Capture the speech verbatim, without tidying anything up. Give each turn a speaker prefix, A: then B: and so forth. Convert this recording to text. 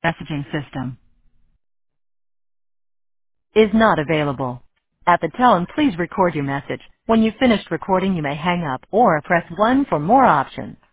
A: messaging system is not available. At the tone, please record your message. When you've finished recording, you may hang up or press one for more options.